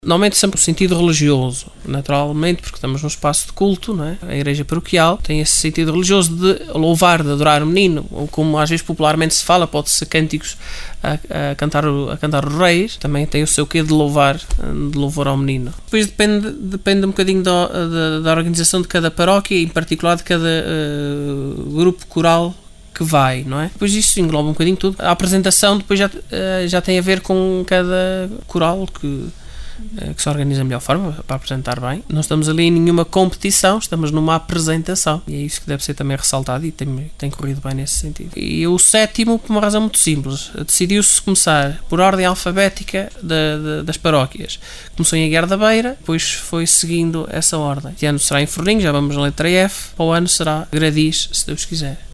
Normalmente sempre o sentido religioso, naturalmente, porque estamos num espaço de culto, não é? A igreja paroquial tem esse sentido religioso de louvar, de adorar o menino, ou como às vezes popularmente se fala, pode ser cânticos a cantar os reis, também tem o seu quê de louvor ao menino. Depois depende um bocadinho da organização de cada paróquia, em particular de cada grupo coral que vai, não é? Depois isso engloba um bocadinho tudo. A apresentação depois já tem a ver com cada coral que se organiza da melhor forma para apresentar bem. Não estamos ali em nenhuma competição, estamos numa apresentação, e é isso que deve ser também ressaltado, e tem corrido bem nesse sentido. E o sétimo, por uma razão muito simples, decidiu-se começar por ordem alfabética das paróquias. Começou em Aguiar da Beira, depois foi seguindo essa ordem. Este ano será em Forrinho, já vamos na letra F, para o ano será Gradis, se Deus quiser.